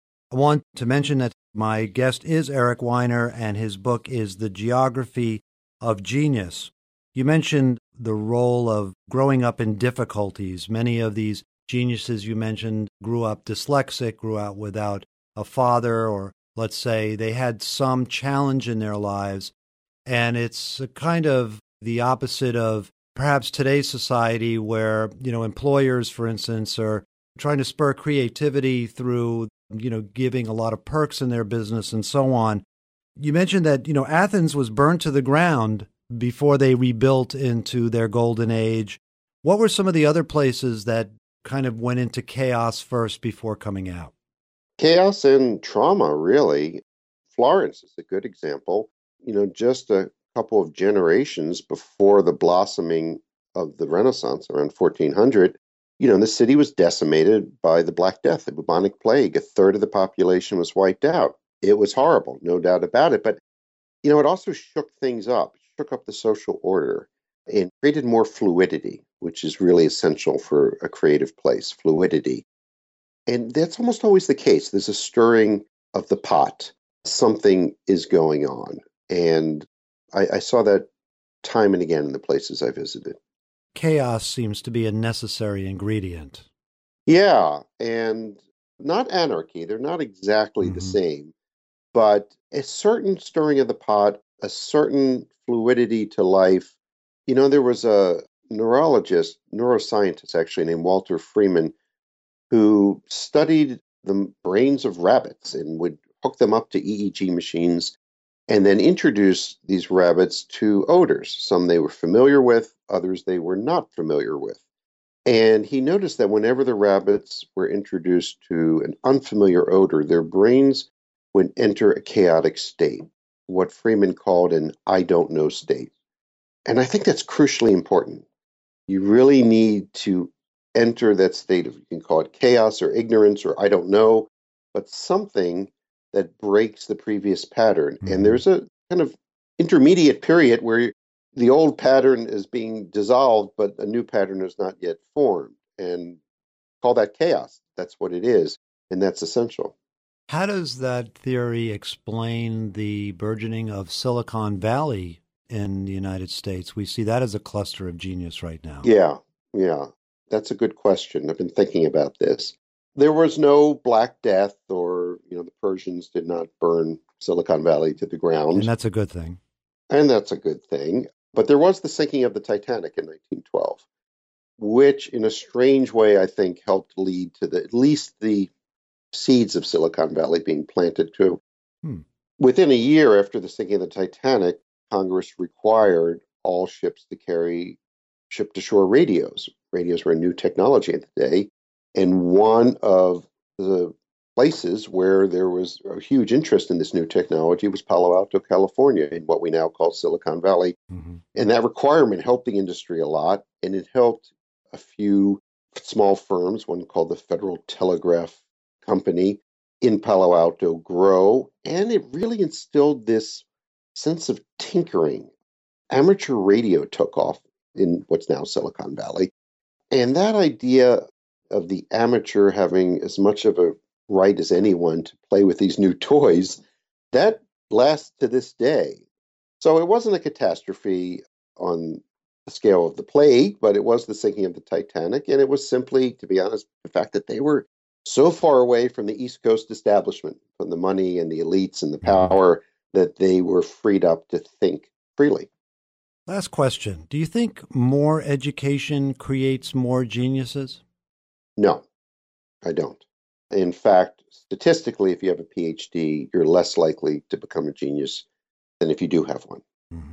I want to mention that my guest is Eric Weiner, and his book is The Geography of Genius. You mentioned the role of growing up in difficulties. Many of these geniuses you mentioned grew up dyslexic, grew out without a father, or let's say they had some challenge in their lives. And it's kind of the opposite of perhaps today's society where, employers, for instance, are trying to spur creativity through, giving a lot of perks in their business and so on. You mentioned that, Athens was burned to the ground before they rebuilt into their golden age. What were some of the other places that kind of went into chaos first before coming out? Chaos and trauma, really. Florence is a good example. Just a couple of generations before the blossoming of the Renaissance, around 1400, the city was decimated by the Black Death, the bubonic plague. A third of the population was wiped out. It was horrible, no doubt about it. But, it also shook things up, shook up the social order and created more fluidity, which is really essential for a creative place, fluidity. And that's almost always the case. There's a stirring of the pot. Something is going on. And I saw that time and again in the places I visited. Chaos seems to be a necessary ingredient. Yeah, and not anarchy. They're not exactly the same, but a certain stirring of the pot, a certain fluidity to life. There was a neuroscientist actually named Walter Freeman, who studied the brains of rabbits and would hook them up to EEG machines and then introduce these rabbits to odors. Some they were familiar with, others they were not familiar with. And he noticed that whenever the rabbits were introduced to an unfamiliar odor, their brains would enter a chaotic state, what Freeman called an I don't know state. And I think that's crucially important. You really need to enter that state of, you can call it chaos or ignorance or I don't know, but something that breaks the previous pattern. And there's a kind of intermediate period where the old pattern is being dissolved, but a new pattern is not yet formed. And call that chaos. That's what it is. And that's essential. How does that theory explain the burgeoning of Silicon Valley in the United States? We see that as a cluster of genius right now. Yeah. That's a good question. I've been thinking about this. There was no Black Death, or the Persians did not burn Silicon Valley to the ground. And that's a good thing. And that's a good thing. But there was the sinking of the Titanic in 1912, which in a strange way, I think, helped lead to at least the seeds of Silicon Valley being planted too. Within a year after the sinking of the Titanic, Congress required all ships to carry ship-to-shore radios. Radios were a new technology at the day. And one of the places where there was a huge interest in this new technology was Palo Alto, California, in what we now call Silicon Valley. And that requirement helped the industry a lot, and it helped a few small firms, one called the Federal Telegraph Company in Palo Alto, grow, and it really instilled this sense of tinkering. Amateur radio took off in what's now Silicon Valley, and that idea of the amateur having as much of a right as anyone to play with these new toys, that lasts to this day. So it wasn't a catastrophe on the scale of the plague, but it was the sinking of the Titanic, and it was simply, to be honest, the fact that they were so far away from the East Coast establishment, from the money and the elites and the power, that they were freed up to think freely. Last question. Do you think more education creates more geniuses? No, I don't. In fact, statistically, if you have a PhD, you're less likely to become a genius than if you do have one.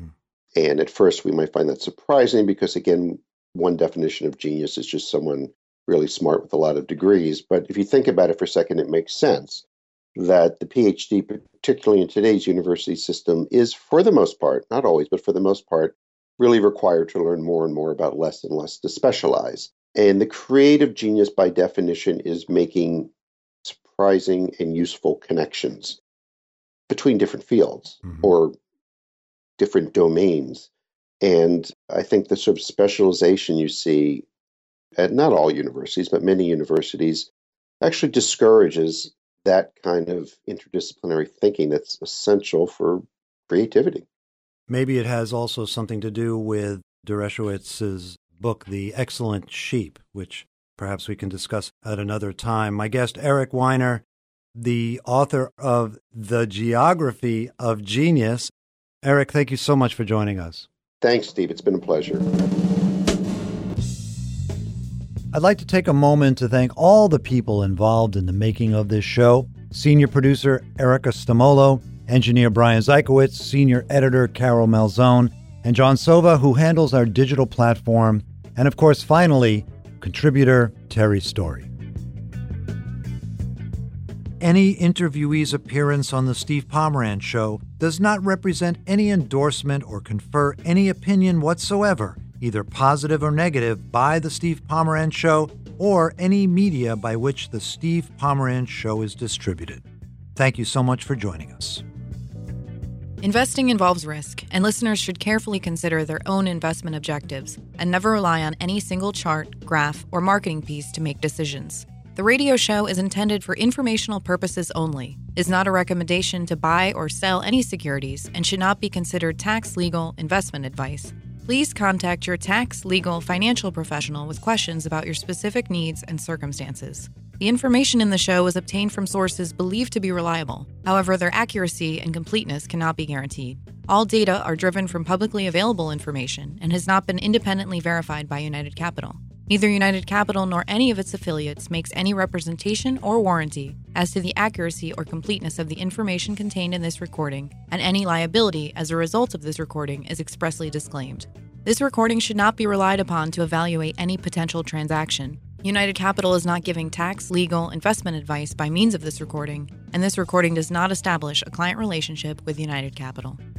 And at first, we might find that surprising because, again, one definition of genius is just someone really smart with a lot of degrees. But if you think about it for a second, it makes sense that the PhD, particularly in today's university system, is, for the most part, not always, but for the most part, really required to learn more and more about less and less to specialize. And the creative genius, by definition, is making surprising and useful connections between different fields or different domains. And I think the sort of specialization you see at not all universities, but many universities, actually discourages that kind of interdisciplinary thinking that's essential for creativity. Maybe it has also something to do with Dereshowitz's book, The Excellent Sheep, which perhaps we can discuss at another time. My guest, Eric Weiner, the author of The Geography of Genius. Eric, thank you so much for joining us. Thanks, Steve. It's been a pleasure. I'd like to take a moment to thank all the people involved in the making of this show. Senior producer Erica Stamolo, engineer Brian Zykowitz, senior editor Carol Malzone, and John Sova, who handles our digital platform, and of course, finally, contributor Terry Story. Any interviewee's appearance on The Steve Pomerantz Show does not represent any endorsement or confer any opinion whatsoever, either positive or negative, by The Steve Pomerantz Show or any media by which The Steve Pomerantz Show is distributed. Thank you so much for joining us. Investing involves risk, and listeners should carefully consider their own investment objectives and never rely on any single chart, graph, or marketing piece to make decisions. The radio show is intended for informational purposes only, is not a recommendation to buy or sell any securities, and should not be considered tax, legal, investment advice. Please contact your tax, legal, financial professional with questions about your specific needs and circumstances. The information in the show is obtained from sources believed to be reliable. However, their accuracy and completeness cannot be guaranteed. All data are driven from publicly available information and has not been independently verified by United Capital. Neither United Capital nor any of its affiliates makes any representation or warranty as to the accuracy or completeness of the information contained in this recording, and any liability as a result of this recording is expressly disclaimed. This recording should not be relied upon to evaluate any potential transaction. United Capital is not giving tax, legal, investment advice by means of this recording, and this recording does not establish a client relationship with United Capital.